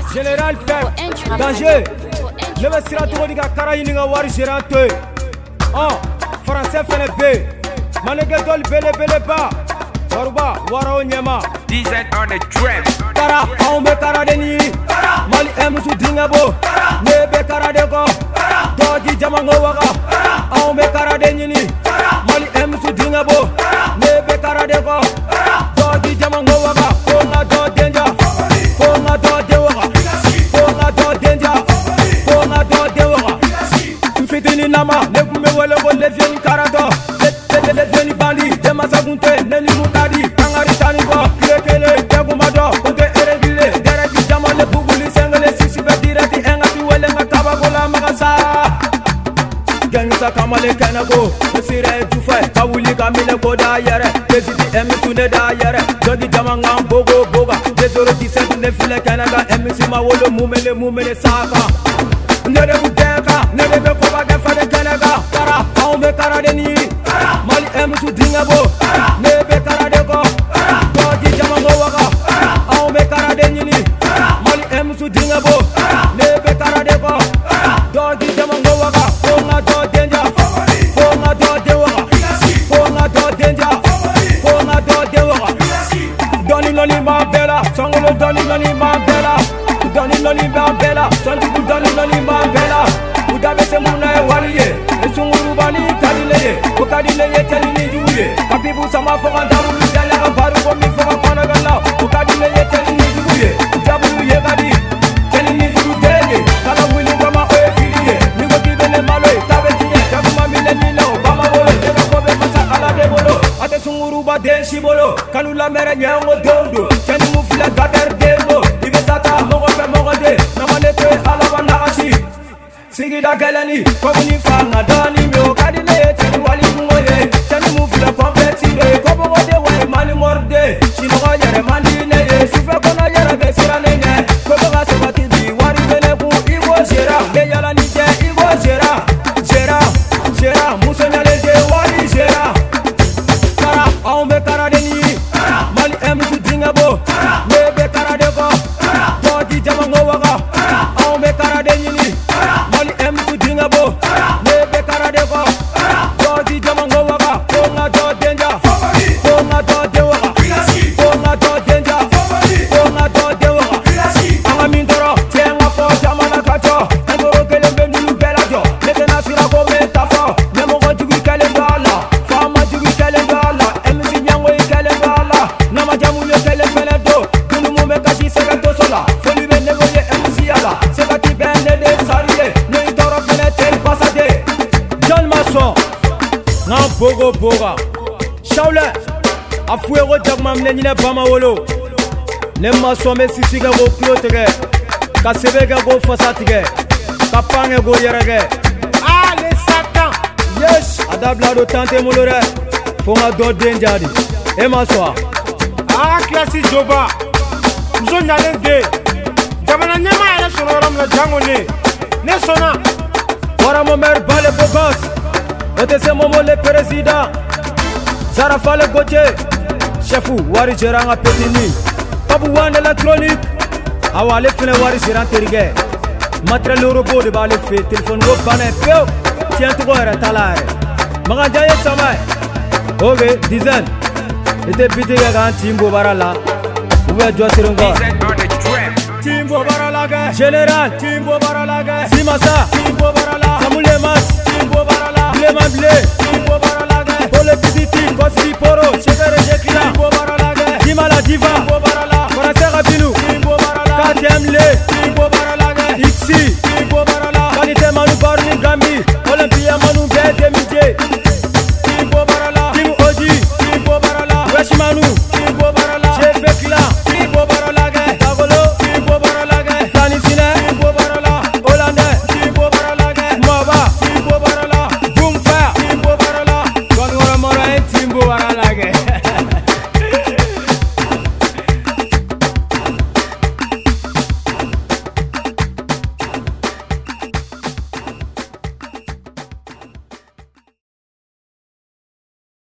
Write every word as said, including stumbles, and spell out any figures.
Général Pep, danger. Ne me sera trop dit qu'à Karaïni a wari gérante. Oh, français fait le B. Manege dol bele bele ba. Waruba, waro nyama. D Z on the trap. Kara, aumbe kara deni. Mali emusu dingabo. Nebe kara deko. Doji jamango waka. Aumbe kara deni. Mali emusu dingabo. Nebe kara deko. Doji jamango waka. Fonga do denja. Fonga do dewaka. Fonga do denja. Fonga do dewaka. Mfitini nama. Nekume wale go lefieni karato. Lete lefieni bali. Demasa gunte. Neni mutadi. Angari tani go. Kekele. Tegumado. Kunte eregile. Dereki jamale buguli sengele. Sisi bedireti. Engati wele ngataba gola magasa. Gangsa kamale kenago. Sire tufe. Kawuli kamile koda yere. Desiti emisu ne da yere. Dogi jamangam bogo boga. Desoro disent ne file kenaga. Emisi ma wolo mumele mumele saka. Nere budeka. Nere be koba gefade kenaga. Kara. Aumbe kara deni. Mali emisu dingabo. Nebe kara deko. Dogi jamango waka. Aumbe kara deni. Mali emisu dingabo. Nebe kara deko. Dogi jamango waka. Fonga do denja. Fonga do dewaka. Fonga do denja. Fonga do dewaka. Doni noni ma bella. Songolo doni noni ma bella. Doni noni ma bella. Santiku doni noni ma bella. Udabe se muna e waliye. Esunguru bani kadileye. Ukadileye telini juye. Kapibu sama fonga daru lidala kabaru komi fonga kona gala. Ukadileye telini juye. Jabulu ye gadi. Telini juru dele. Kala wili kama oe filiye. Nigo kibele maloe. Tabe tiye. Jabuma mile nilo. Bama wolo. Jega kobe masa ala de bolo. Ate sunguru ba denshi bolo. Kanula mere nyango dondo. Chani mufila gater demo. Ibe sata mogo fe mogo de. Namane te ala bandashi. Sigida galani. Komuni fanga dani myo. Kadile chani wali ngoye. Chani mufila complexide. Kobo wode wae mani morde. Shinoga yere mandi neye. Sufe kona yere besira nene. Kobo ga sebati bi wari bene ku. Igo jera. Beyala ni je igo jera. Jera. Jera. Muso nyale je wali jera. Kara. Aumbe kara deni. Mali emusu dingabo. Nebe kara deko. Doji jamango waka. Aumbe kara deni. Mali emusu dingabo. Nebe kara deko. Doji jamango waka. Fonga do denja. Fonga do dewaka. Fonga do denja. Fonga do dewaka. Anga mindoro. Tenga fo jamana kacho. Ndoro kelembe nulu belajo. Nete nasira ko metafo. Nemo ko jugi kelembe ala. Fama jugi kelembe ala. Emisi nyango i kelembe ala. Nama jamu yo kelembe do. Dunu mume kashi sega do sola. Foli be nego ye emisi ala. Sega ti bende de sariye. No i toro fene tel pasade. John Mason. Nga bogo boga. Shaule. Afuwe go jagma mne nyine bama wolo. Ne maso me sisiga go klotige. Ka sebega go fasatige. Ka pange go yerege. Ah, les satans. Yes, adabla do tante mulore. Fonga do denjadi. E maso. Ah, classe Joba. Nous n'allons de. Jamana nyama ya sonoram la jangone. Ne sona. Wara mo mer bale bogos. Ete se momo le président. Zarafa le goje. Chefu wari geranga petini. Babu wan électronique. Awale fene wari gerant terige. Matériel robot de bale fait téléphone go bane peo. Tiens to era talare. Maga jaye samay. Ok, dizaine. Ete bite ga gan timbo barala. Uwe jo sirongo. D Z on the trap. Timbo barala ga. Général Timbo barala ga. Simasa Timbo